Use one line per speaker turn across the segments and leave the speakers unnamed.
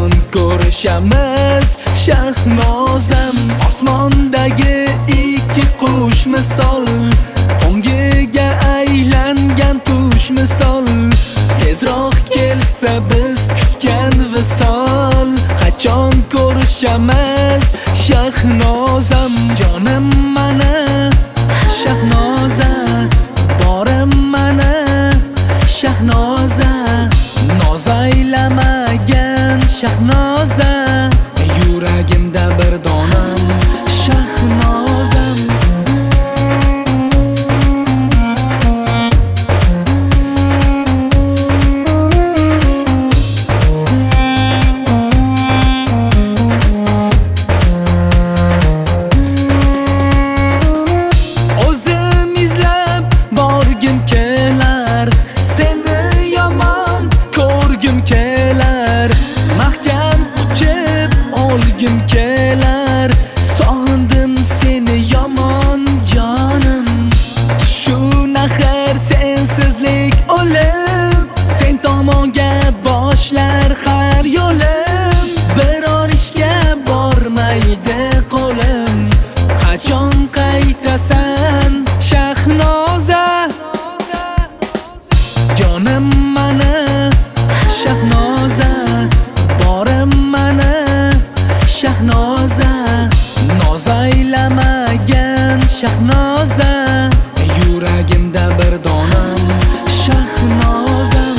qachon ko'rishamiz Shahnozam osmondagi ikki qush misol ongiga aylangan tush misol tezroq kelsa biz kutgan visol qachon ko'rishamiz Shahnozam jonim mana Shahnoza borim mana Shahnoza noz aylamagan Shahnoza yuragimda bir donam Shahnozam o'zim izlab borgim kelar seni yomon ko'rgim kelar mahkam quchib olgim kelar sog'indim seni yomon jonim shu nahar sensizlik o'lim sen tomonga boshlar har yo'lim biror ishga bormaydi qo'lim qachon qaytasan Shahnoza jonim mana Shahnoza borim mana Shahnoza noz aylamagan Shahnoza yuragimda bir donam Shahnozam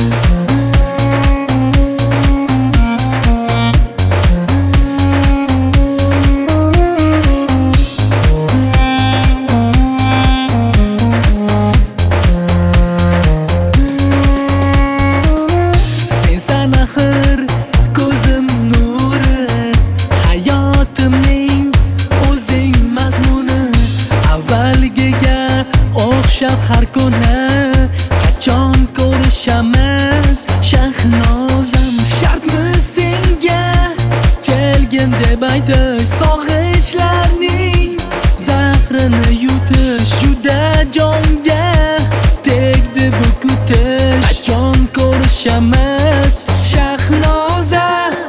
sensan axir ko'zim nuri hayotimning o'zing mazmuni avvalgiga o'xshab har kuni qachon ko'rishamiz Shahnozam shartmi senga kelgin deb aytish sog'inchlarning zahrini yutish juda jonga tegdi bu kutish qachon ko'rishamiz Shahnoza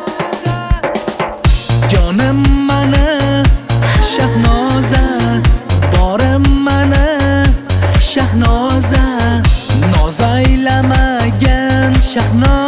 jonim mana Shahnoza borim mana Shahnoza noz aylamagan Shahnoza